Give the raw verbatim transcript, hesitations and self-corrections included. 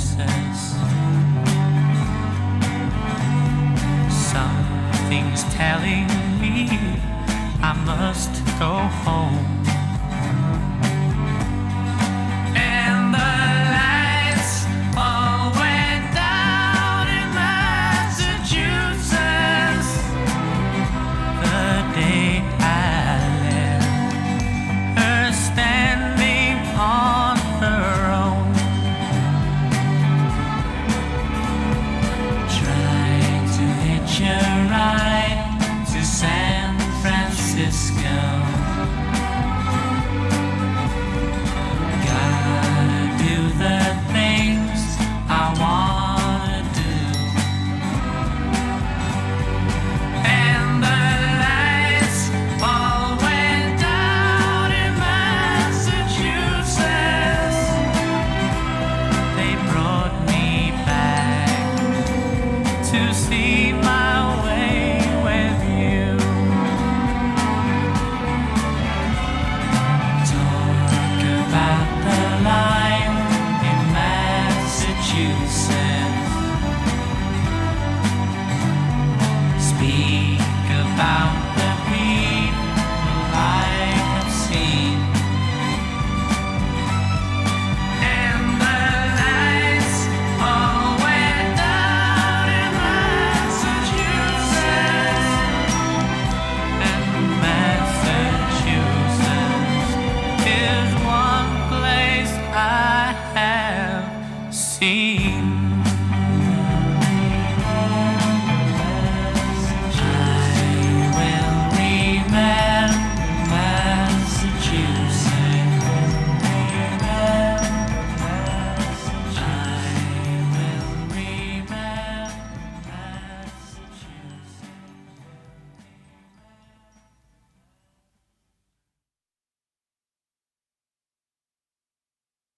voices. Something's telling me I must go home. And the lights all went down in Massachusetts the day I left her standing on her own, trying to hitch a ride to San Francisco. Gotta do the things I wanna do. And the lights all went down in Massachusetts. They brought me back to see my way with you. Talk about the line in Massachusetts. Speak about the people I have seen. And the lights all went down in Massachusetts. And Massachusetts is one place I have seen.